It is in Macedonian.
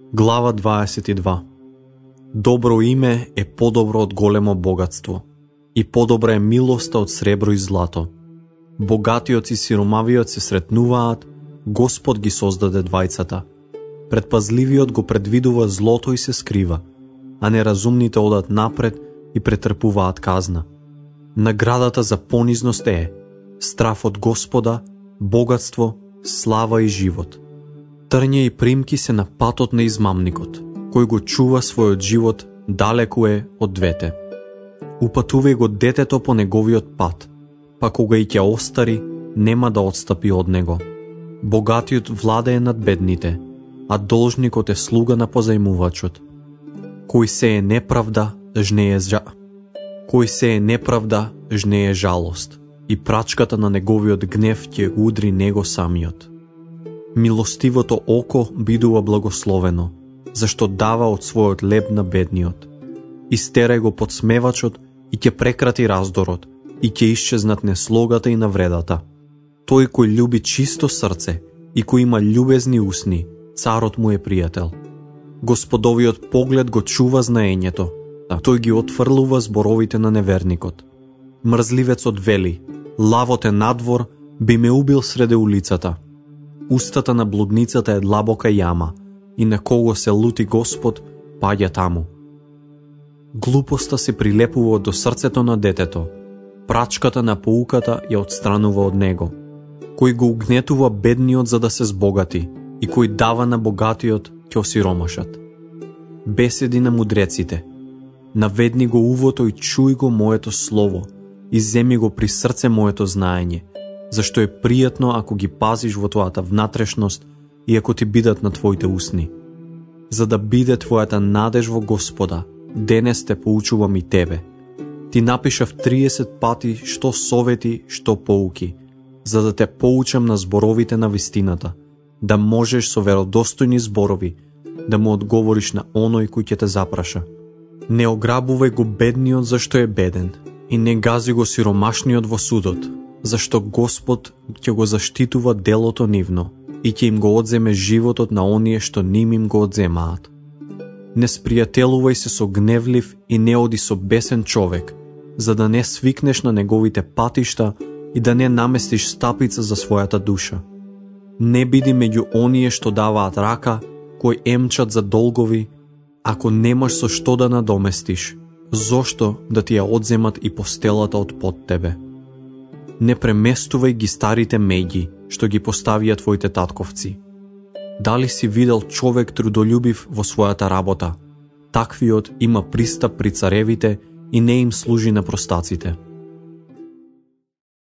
Глава 22. Добро име е подобро од големо богатство, и подобра е милоста од сребро и злато. Богатиот и сиромавиот се сретнуваат, Господ ги создаде двајцата. Предпазливиот го предвидува злото и се скрива, а неразумните одат напред и претрпуваат казна. Наградата за понизност е страф од Господа, богатство, слава и живот. Трња и примки се на патот на измамникот, кој го чува својот живот, далеку е од двете. Упатувај го детето по неговиот пат, па кога и ќе остари, нема да отстапи од него. Богатиот владее над бедните, а должникот е слуга на позајмувачот. Кој се е неправда, жнее жалост, и прачката на неговиот гнев ќе удри него самиот. Милостивото око бидува благословено, зашто дава од својот леб на бедниот. Истерај го подсмевачот и ќе прекрати раздорот, и ќе исчезнат неслогата и навредата. Тој кој љуби чисто срце и кој има љубезни усни, царот му е пријател. Господовиот поглед го чува знаењето, а тој ги отфрлува зборовите на неверникот. Мрзливецот вели: лавот е надвор, би ме убил среде улицата. Устата на блудницата е длабока јама, и на кого се лути Господ, паѓа таму. Глупоста се прилепува до срцето на детето, прачката на поуката ја отстранува од него. Кој го угнетува бедниот за да се збогати, и кој дава на богатиот ќе осиромашат. Беседи на мудреците: наведни го увото и чуј го моето слово, и земи го при срце моето знаење, зашто е пријатно ако ги пазиш во твојата внатрешност и ако ти бидат на твоите усни. За да биде твојата надеж во Господа, денес те поучувам и тебе. Ти напишав 30 пати што совети, што поуки, за да те поучам на зборовите на вистината, да можеш со веродостојни зборови да му одговориш на оној кој ќе те запраша. Не ограбувај го бедниот зашто е беден, и не гази го сиромашниот во судот, зашто Господ ќе го заштитува делото нивно и ќе им го одземе животот на оние што ним им го одземаат. Не спријателувај се со гневлив и не оди со бесен човек, за да не свикнеш на неговите патишта и да не наместиш стапица за својата душа. Не биди меѓу оние што даваат рака, кои емчат за долгови, ако немаш со што да надоместиш, зошто да ти ја одземат и постелата од под тебе. Не преместувај ги старите меѓи, што ги поставија твоите татковци. Дали си видел човек трудолюбив во својата работа? Таквиот има пристап при царевите и не им служи на простаците.